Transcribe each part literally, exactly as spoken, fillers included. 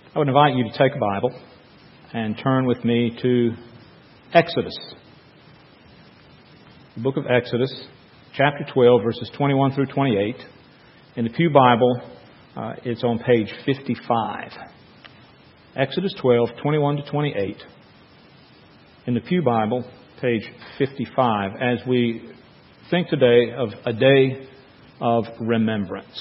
I would invite you to take a Bible and turn with me to Exodus. The book of Exodus, chapter twelve, verses twenty-one through twenty-eight. In the Pew Bible, uh, it's on page fifty-five. Exodus twelve, twenty-one to twenty-eight. In the Pew Bible, page fifty-five, as we think today of a day of remembrance.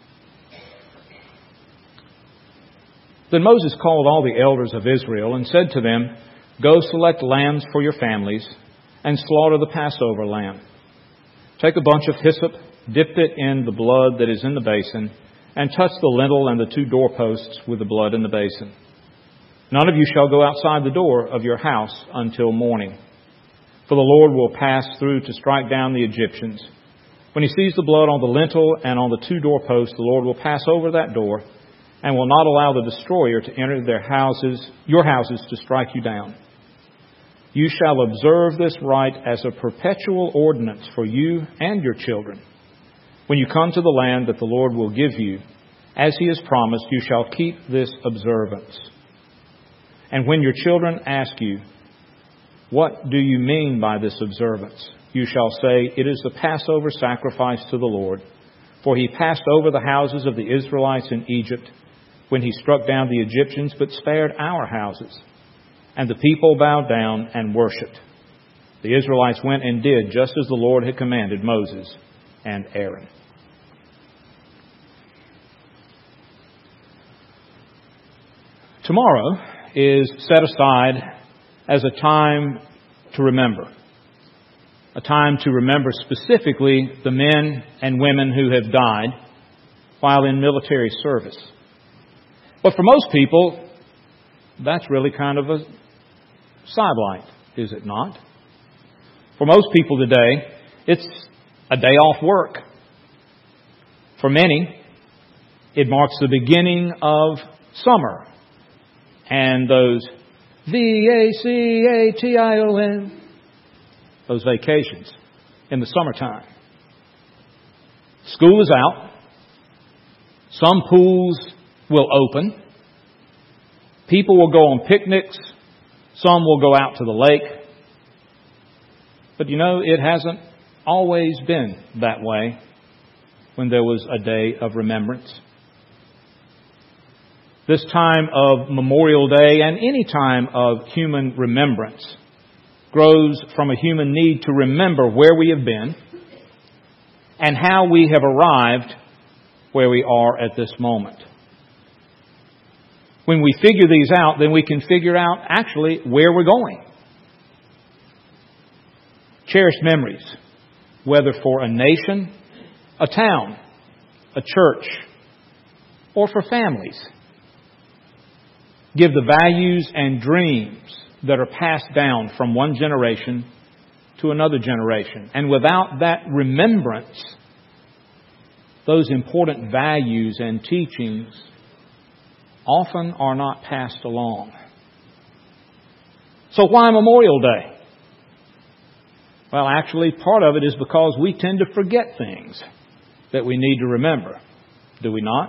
Then Moses called all the elders of Israel and said to them, "Go select lambs for your families and slaughter the Passover lamb. Take a bunch of hyssop, dip it in the blood that is in the basin, and touch the lintel and the two doorposts with the blood in the basin. None of you shall go outside the door of your house until morning. For the Lord will pass through to strike down the Egyptians. When he sees the blood on the lintel and on the two doorposts, the Lord will pass over that door and will not allow the destroyer to enter their houses, your houses to strike you down. You shall observe this rite as a perpetual ordinance for you and your children. When you come to the land that the Lord will give you, as he has promised, you shall keep this observance. And when your children ask you, 'What do you mean by this observance?' you shall say, 'It is the Passover sacrifice to the Lord. For he passed over the houses of the Israelites in Egypt when he struck down the Egyptians, but spared our houses.' And the people bowed down and worshipped. The Israelites went and did just as the Lord had commanded Moses and Aaron." Tomorrow is set aside as a time to remember. A time to remember specifically the men and women who have died while in military service. But for most people, that's really kind of a sidelight, is it not? For most people today, it's a day off work. For many, it marks the beginning of summer and those V A C A T I O N, those vacations in the summertime. School is out. Some pools will open. People will go on picnics. Some will go out to the lake. But you know, it hasn't always been that way when there was a day of remembrance. This time of Memorial Day and any time of human remembrance grows from a human need to remember where we have been and how we have arrived where we are at this moment. When we figure these out, then we can figure out actually where we're going. Cherished memories, whether for a nation, a town, a church, or for families, give the values and dreams that are passed down from one generation to another generation. And without that remembrance, those important values and teachings often are not passed along. So why Memorial Day? Well, actually, part of it is because we tend to forget things that we need to remember. Do we not?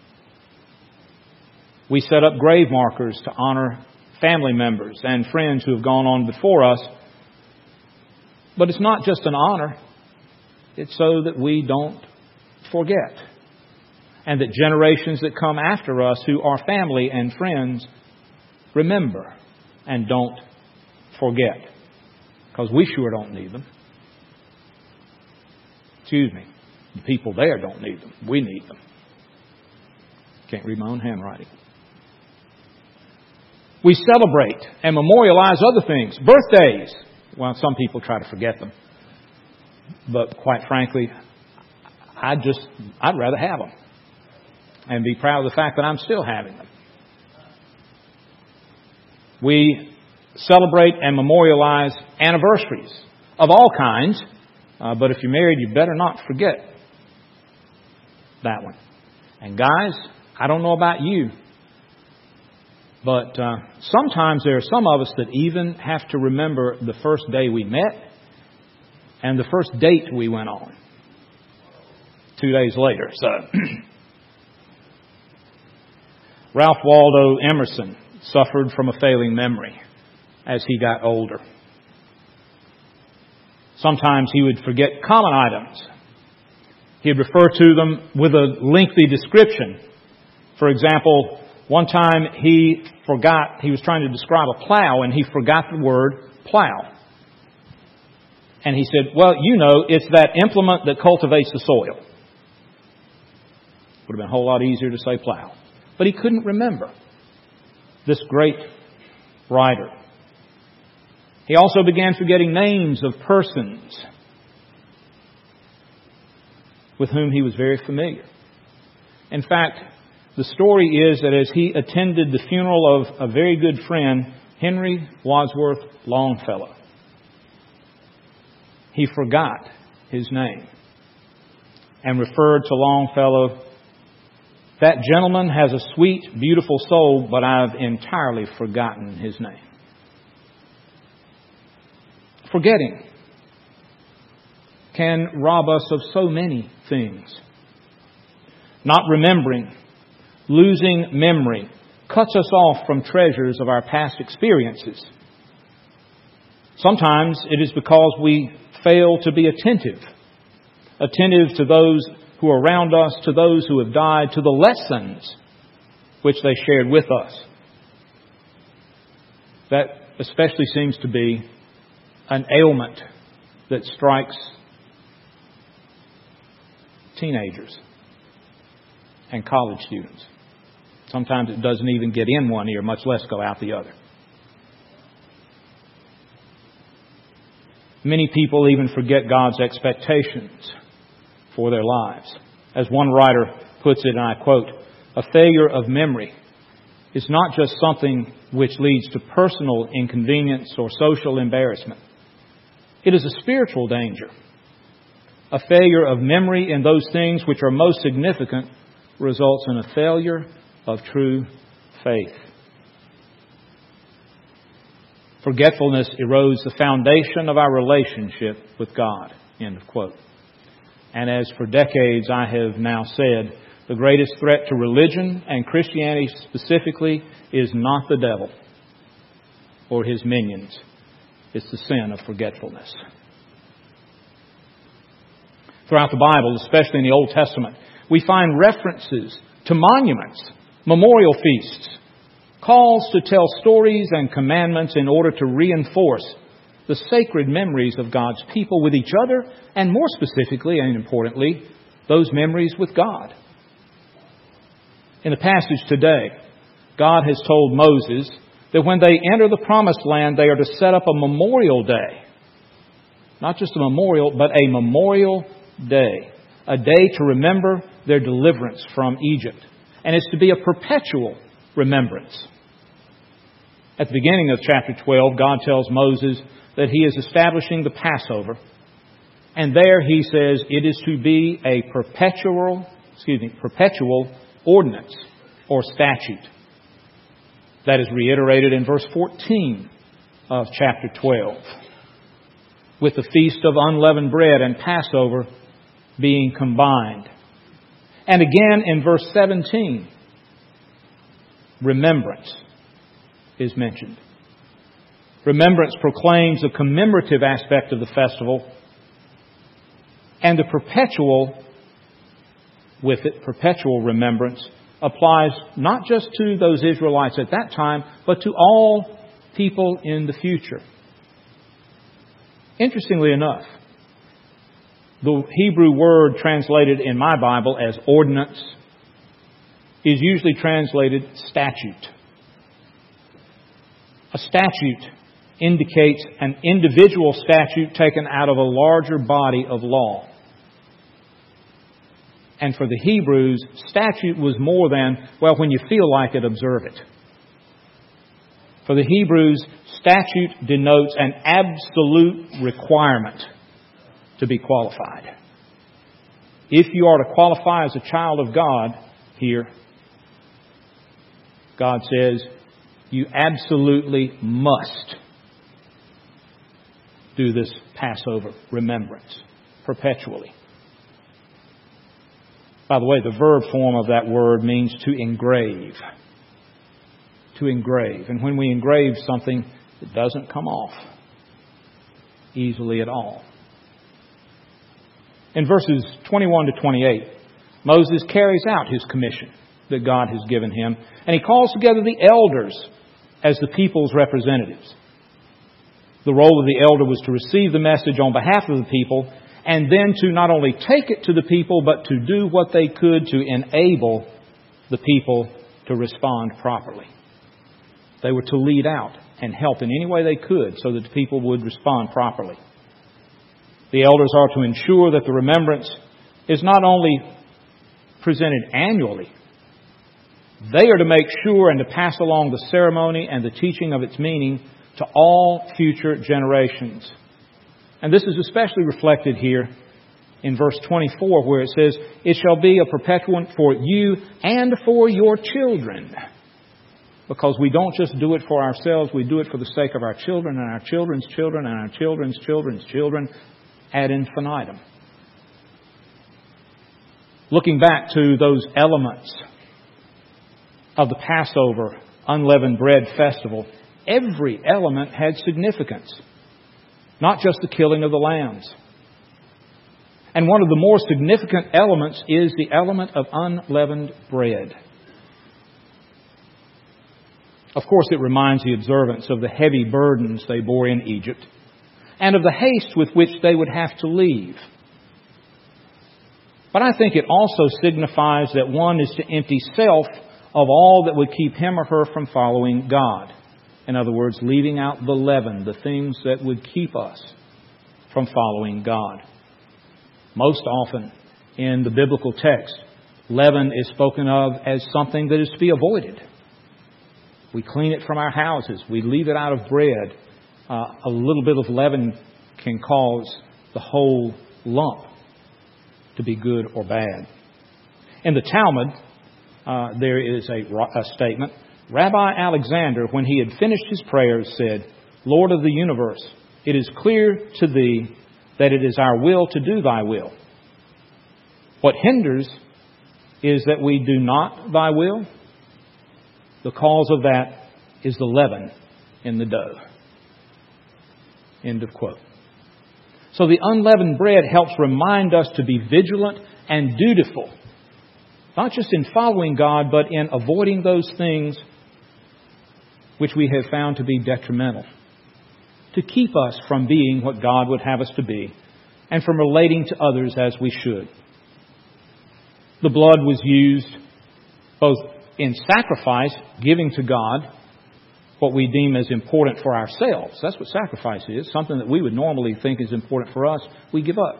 We set up grave markers to honor family members and friends who have gone on before us. But it's not just an honor. It's so that we don't forget. And that generations that come after us who are family and friends remember and don't forget. Because we sure don't need them. Excuse me. The people there don't need them. We need them. Can't read my own handwriting. We celebrate and memorialize other things. Birthdays. Well, some people try to forget them. But quite frankly, I just, I'd rather have them. And be proud of the fact that I'm still having them. We celebrate and memorialize anniversaries of all kinds. Uh, but if you're married, you better not forget that one. And guys, I don't know about you, but uh, sometimes there are some of us that even have to remember the first day we met and the first date we went on two days later. So Ralph Waldo Emerson suffered from a failing memory as he got older. Sometimes he would forget common items. He'd refer to them with a lengthy description. For example, one time he forgot, he was trying to describe a plow and he forgot the word plow. And he said, well, you know, it's that implement that cultivates the soil. Would have been a whole lot easier to say plow. But he couldn't remember this great writer. He also began forgetting names of persons with whom he was very familiar. In fact, the story is that as he attended the funeral of a very good friend, Henry Wadsworth Longfellow, he forgot his name and referred to Longfellow, "That gentleman has a sweet, beautiful soul, but I've entirely forgotten his name." Forgetting can rob us of so many things. Not remembering, losing memory, cuts us off from treasures of our past experiences. Sometimes it is because we fail to be attentive. Attentive to those who are around us, to those who have died, to the lessons which they shared with us. That especially seems to be an ailment that strikes teenagers and college students. Sometimes it doesn't even get in one ear, much less go out the other. Many people even forget God's expectations for their lives. As one writer puts it, and I quote, "A failure of memory is not just something which leads to personal inconvenience or social embarrassment. It is a spiritual danger. A failure of memory in those things which are most significant results in a failure of true faith." Forgetfulness erodes the foundation of our relationship with God. End of quote. And as for decades I have now said, the greatest threat to religion and Christianity specifically is not the devil or his minions. It's the sin of forgetfulness. Throughout the Bible, especially in the Old Testament, we find references to monuments, memorial feasts, calls to tell stories and commandments in order to reinforce the sacred memories of God's people with each other, and more specifically and importantly, those memories with God. In the passage today, God has told Moses that when they enter the Promised Land, they are to set up a memorial day. Not just a memorial, but a memorial day. A day to remember their deliverance from Egypt. And it's to be a perpetual remembrance. At the beginning of chapter twelve, God tells Moses that He is establishing the Passover. And there He says it is to be a perpetual, excuse me, perpetual ordinance or statute. That is reiterated in verse fourteen of chapter twelve. With the Feast of Unleavened Bread and Passover being combined. And again in verse seventeen, remembrance is mentioned. Remembrance proclaims the commemorative aspect of the festival, and the perpetual, with it, perpetual remembrance applies not just to those Israelites at that time, but to all people in the future. Interestingly enough, the Hebrew word translated in my Bible as ordinance is usually translated statute. A statute indicates an individual statute taken out of a larger body of law. And for the Hebrews, statute was more than, well, when you feel like it, observe it. For the Hebrews, statute denotes an absolute requirement to be qualified. If you are to qualify as a child of God here, God says, you absolutely must do this Passover remembrance perpetually. By the way, the verb form of that word means to engrave. to engrave. And when we engrave something, it doesn't come off easily at all. In verses twenty-one to twenty-eight, Moses carries out his commission that God has given him, and he calls together the elders as the people's representatives. The role of the elder was to receive the message on behalf of the people, and then to not only take it to the people, but to do what they could to enable the people to respond properly. They were to lead out and help in any way they could so that the people would respond properly. The elders are to ensure that the remembrance is not only presented annually, they are to make sure and to pass along the ceremony and the teaching of its meaning to all future generations. And this is especially reflected here in verse twenty-four, where it says, "It shall be a perpetual for you and for your children." Because we don't just do it for ourselves, we do it for the sake of our children and our children's children and our children's children's children ad infinitum. Looking back to those elements of the Passover unleavened bread festival, every element had significance, not just the killing of the lambs. And one of the more significant elements is the element of unleavened bread. Of course, it reminds the observants of the heavy burdens they bore in Egypt and of the haste with which they would have to leave. But I think it also signifies that one is to empty self of all that would keep him or her from following God. In other words, leaving out the leaven, the things that would keep us from following God. Most often in the biblical text, leaven is spoken of as something that is to be avoided. We clean it from our houses. We leave it out of bread. Uh, a little bit of leaven can cause the whole lump to be good or bad. In the Talmud, uh, there is a, a statement. Rabbi Alexander, when he had finished his prayers, said, "Lord of the universe, it is clear to thee that it is our will to do thy will. What hinders is that we do not thy will. The cause of that is the leaven in the dough." End of quote. So the unleavened bread helps remind us to be vigilant and dutiful, not just in following God, but in avoiding those things which we have found to be detrimental, to keep us from being what God would have us to be and from relating to others as we should. The blood was used both in sacrifice, giving to God what we deem as important for ourselves. That's what sacrifice is. Something that we would normally think is important for us, we give up.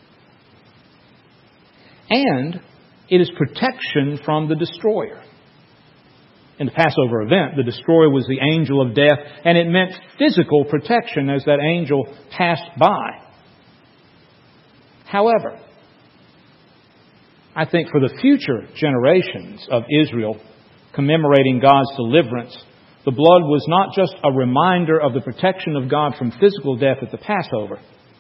And it is protection from the destroyer. In the Passover event, the destroyer was the angel of death, and it meant physical protection as that angel passed by. However, I think for the future generations of Israel commemorating God's deliverance, the blood was not just a reminder of the protection of God from physical death at the Passover,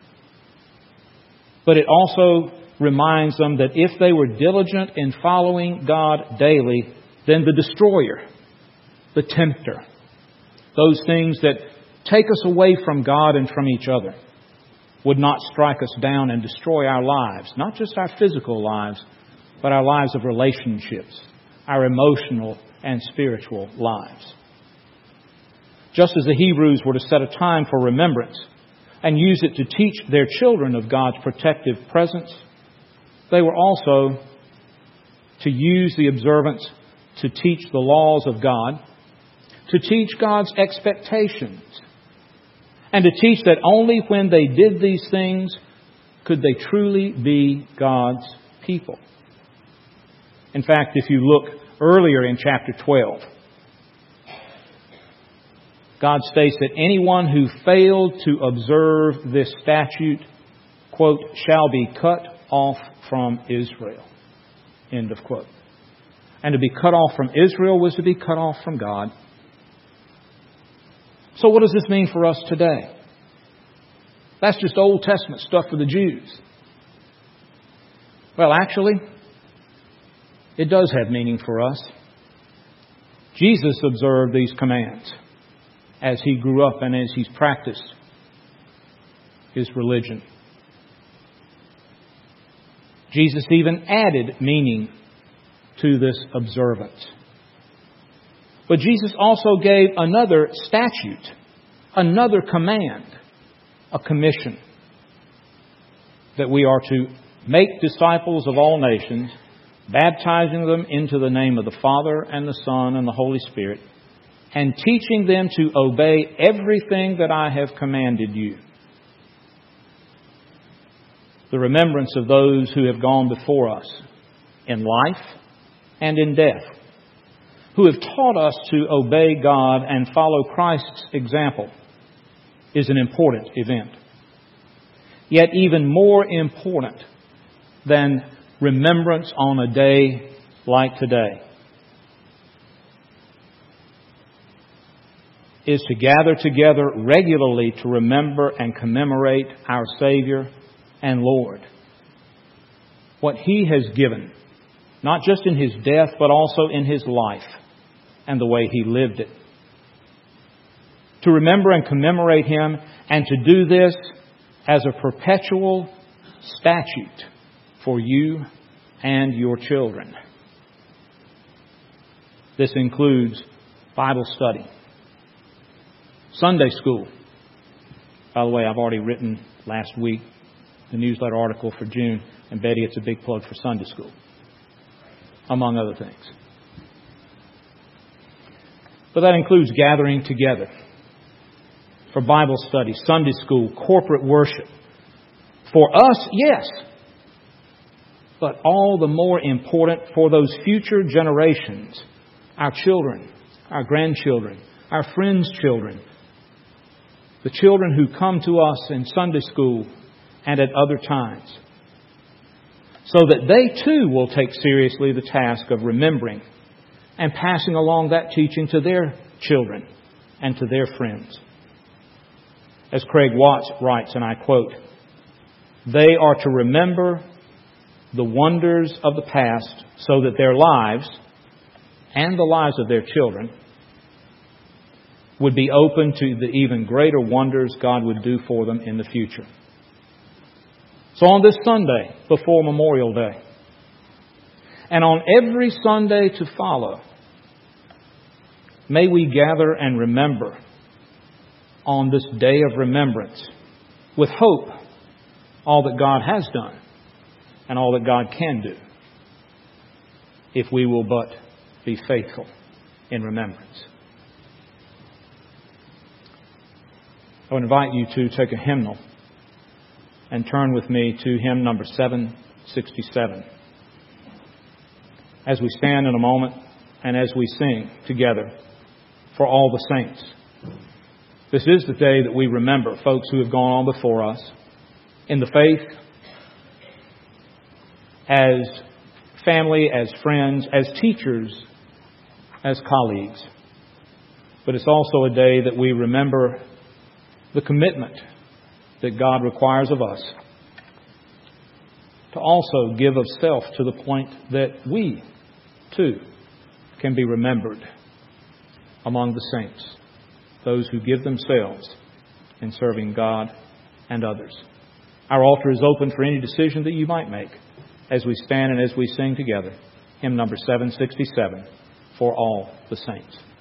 but it also reminds them that if they were diligent in following God daily, then the destroyer, the tempter, those things that take us away from God and from each other, would not strike us down and destroy our lives, not just our physical lives, but our lives of relationships, our emotional and spiritual lives. Just as the Hebrews were to set a time for remembrance and use it to teach their children of God's protective presence, they were also to use the observance to teach the laws of God, to teach God's expectations, and to teach that only when they did these things could they truly be God's people. In fact, if you look earlier in chapter twelve, God states that anyone who failed to observe this statute, quote, shall be cut off from Israel. End of quote. And to be cut off from Israel was to be cut off from God. So what does this mean for us today? That's just Old Testament stuff for the Jews. Well, actually, it does have meaning for us. Jesus observed these commands as He grew up and as He's practiced His religion. Jesus even added meaning to this observance. But Jesus also gave another statute, another command, a commission, that we are to make disciples of all nations, baptizing them into the name of the Father and the Son and the Holy Spirit, and teaching them to obey everything that I have commanded you. The remembrance of those who have gone before us in life and in death, who have taught us to obey God and follow Christ's example, is an important event. Yet even more important than remembrance on a day like today is to gather together regularly to remember and commemorate our Savior and Lord, what He has given, not just in His death, but also in His life and the way He lived it. To remember and commemorate Him, and to do this as a perpetual statute for you and your children. This includes Bible study, Sunday school. By the way, I've already written last week the newsletter article for June, and Betty, it's a big plug for Sunday school, among other things. But that includes gathering together for Bible study, Sunday school, corporate worship. For us, yes, but all the more important for those future generations, our children, our grandchildren, our friends' children, the children who come to us in Sunday school and at other times, so that they too will take seriously the task of remembering and passing along that teaching to their children and to their friends. As Craig Watts writes, and I quote, "They are to remember the wonders of the past so that their lives and the lives of their children would be open to the even greater wonders God would do for them in the future." So on this Sunday before Memorial Day, and on every Sunday to follow, may we gather and remember on this day of remembrance with hope all that God has done and all that God can do, if we will but be faithful in remembrance. I would invite you to take a hymnal and turn with me to hymn number seven sixty-seven. As we stand in a moment and as we sing together for all the saints. This is the day that we remember folks who have gone on before us in the faith, as family, as friends, as teachers, as colleagues. But it's also a day that we remember the commitment that God requires of us to also give of self to the point that we, too, can be remembered among the saints, those who give themselves in serving God and others. Our altar is open for any decision that you might make as we stand and as we sing together hymn number seven sixty-seven, For All the Saints.